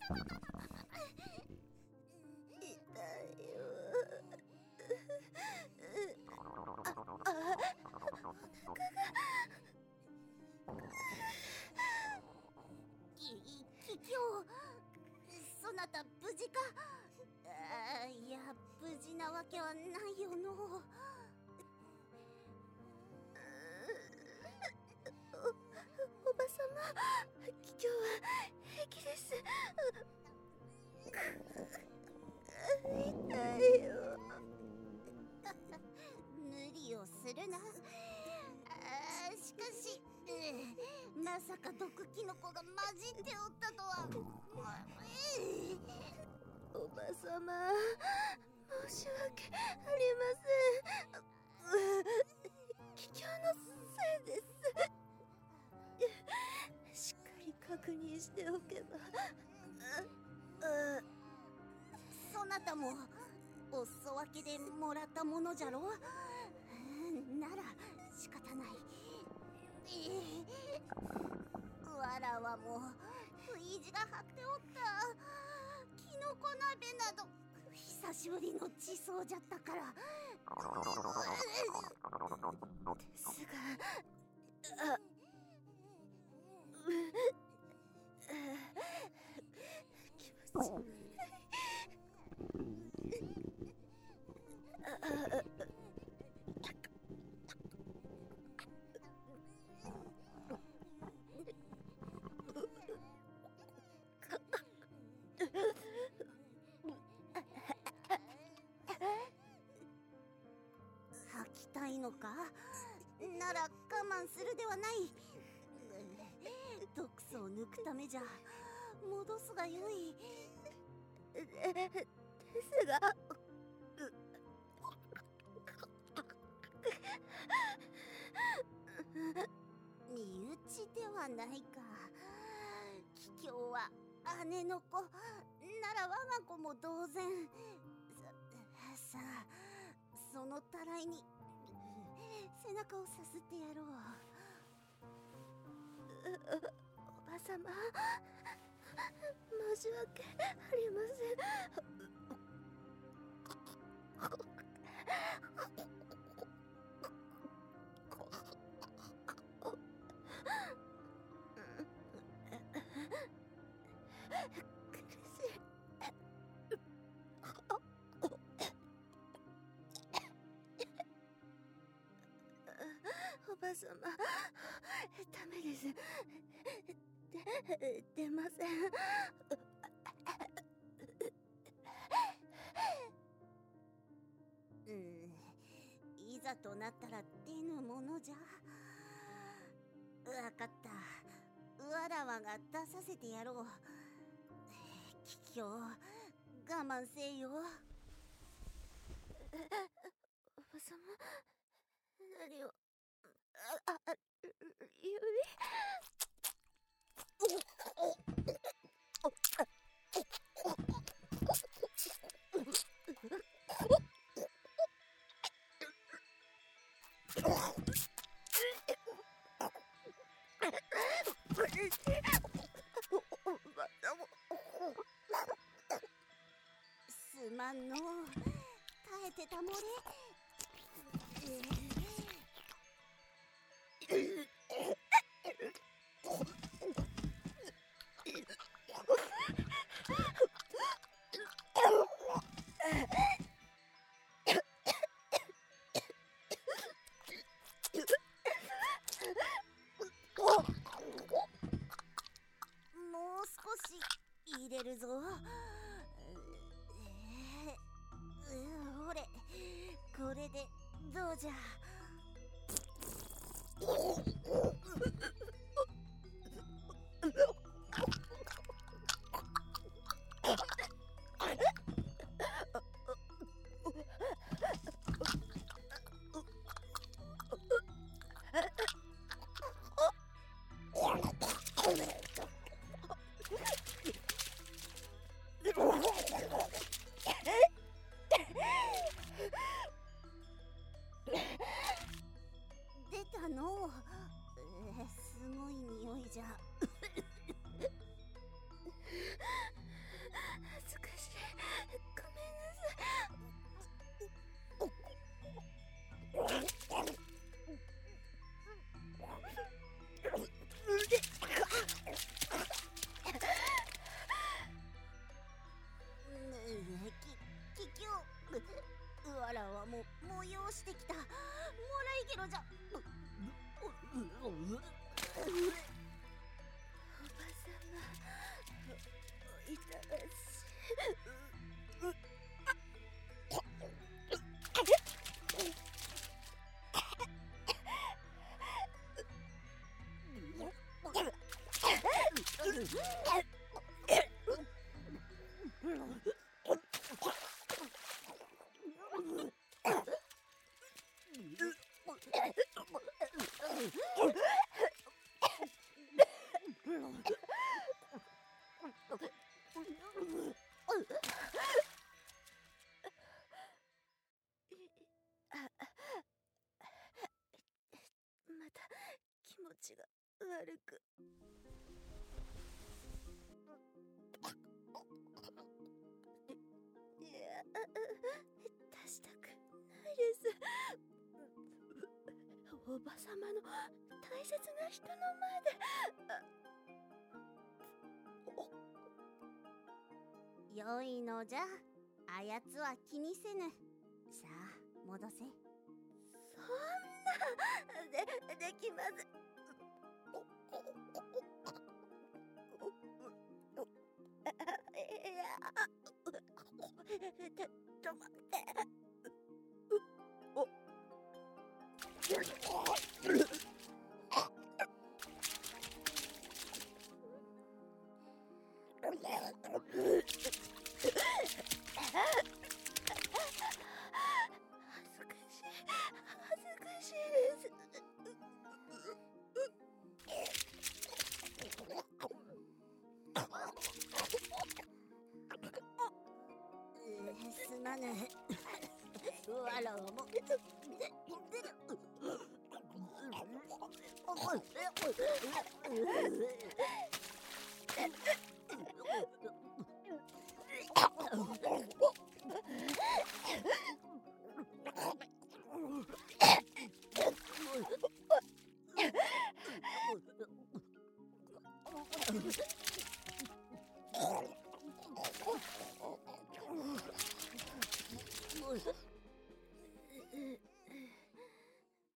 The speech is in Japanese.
キキョウ、そなた無事か？いや、無事なわけはないよの。おばさま、キキョウは平気です。痛いよ。無理をするな。しかし、まさか毒キノコが混じっておったとは。おばさま、申し訳ありません。キキョウのせいです。しっかり確認しておけば。そなたもお裾分けでもらったものじゃろ。なら仕方ない。わらわも食い意地が張っておった。キノコ鍋など久しぶりの地層じゃったから。ですが、気持ち悪い。吐きたいのか？なら我慢するではない。毒素を抜くためじゃ。戻すがよい。ですが、身内ではないか。キキョウは姉の子なら我が子も同然。さあ、そのたらいに背中をさすってやろう。おばさま、申し訳ありません。苦しい。おばさま、ダメです。出ません。いざとなったら出ぬものじゃ。わかった。わらわが出させてやろう。キキョウ、我慢せよ。おばさま、何をゆり。すまんの。耐えてたもれ。もう少し入れるぞ。ほれ、これでどうじゃ。出たの。すごい匂いじゃ。 わらはもう催してきた。もらいゲロじゃ。おばさま、おいたらしまた気持ちが悪く。いや、出したくないです。おばさまの大切な人の前で。良いのじゃ。あやつは気にせぬ。さあ戻せ。そんなできます。いや、ちょっと待って。すまぬ。わらわも